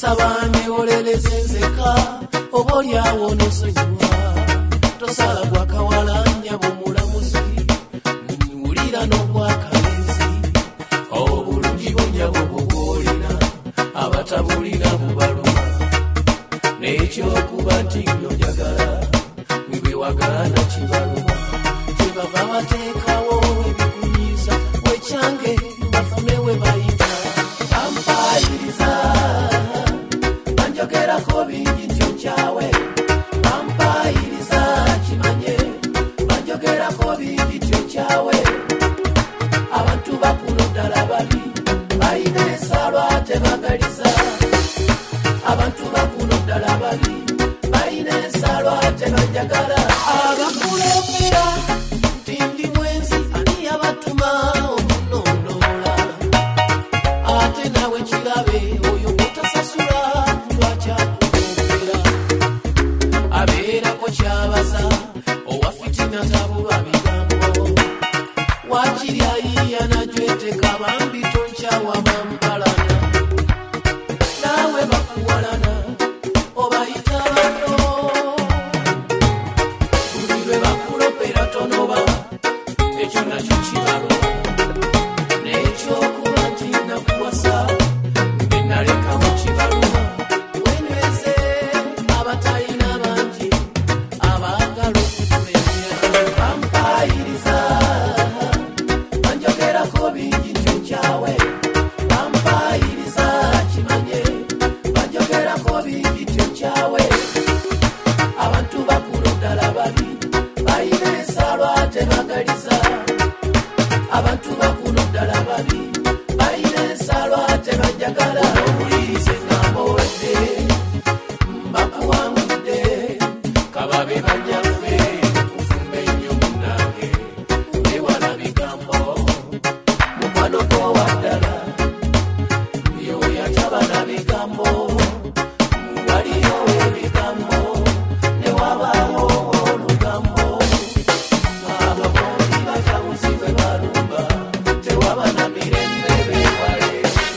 sabanye oleleze nzeka obolyawo nosonyiwa tosala gwakawalanya bwomulamuzi wulira n'ogwakalenzi obulungi bunyabo bwobwolina abatabulina bubaluma n'ekyokuba nti njagala bwe wagaana kibaluma kyebava bateekawo ebikunyiza wekyange bafune we bayita bampayiriza banjogerako bingi ntyo kyawe bampayiriza kimanye banjogerako bingi ntyo kyawe abantu bakuno ddala babi bayina ensalo ate bagaliza abantu bakuno ddala babi bayina ensalo ate banjagala abakulembera nti ndi mwenzi ani yabatuma okunondola ate nawe kirabe oyo mutasasula lwakyakulombera abeerako kyabaza owafitina tabulwa bigambo wakiryayiya najweteka bambi tonkyawa bampalana nawe bakuwalana obayita bano buli lwe bakulopera tonoba ekyo nakyo kibalwa n'ekyokuba nti nakuwasa mbe naleka mu kibalwa wenyweze abatalina bangi abaagala okutumenya bampayiriza banjogerako bingi ntyo kyawe bampayiriza kimanye banjogerako bingi ntyo kyawe abantu bakulu ddala babi bayina ensalo ate bagaliza abantu bakulu ddala babi bayina ensalo ate banjagala owulirize ngamba owedde mbakuwangudde kababe banyaffe kufumba ennyo munnange ewala bigambo mukwano gwowa ddala yoyataba na bigambo waliyo ebigambo newabaawo olugambo abakondi batabuzi bwe balumba tewaba na mirembe beewale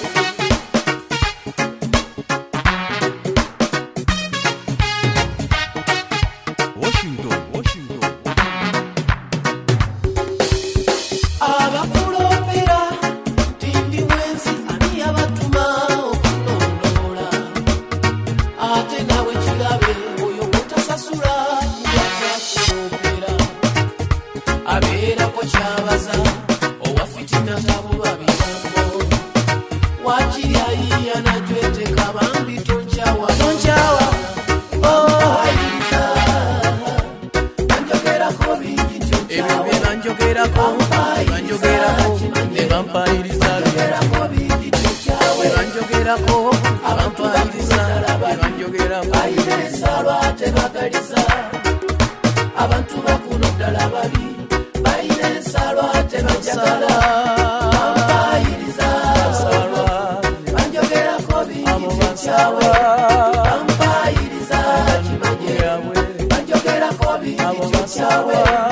abakulembera nti ndi mwenzi ani yabatuma okunondola ate nawe kirabe oyo mutasasula lwakyakulombera abeerako kyabaza owafitina tabulwa bigambo wakiryayiya najweteka bambi tonkyawa ayiriza banjogerako bingi ntyo ebyo bye banjogerako ne bampayiriza banjogerako bingi ntyo kyawe banjogerako abampayiriza banjogerako bayina ensalo ate bagaliza abantu bakuno ddala babi bayina ensalo ate banjagala bampayiriza banjogerako bingi ntyo kyawe bampayiriza kimanye banjogerako bingi ntyo kyawe